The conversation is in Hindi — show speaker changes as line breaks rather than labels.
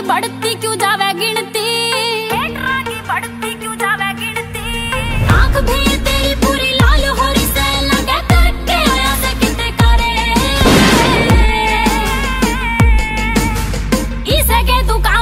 बढ़ती क्यों जावे गिनती, हीटरां की बढ़ती क्यों जावे गिनती। आंख भी तेरी पूरी लाल हो रही से लगे करके आया से किते करे, इसे के तू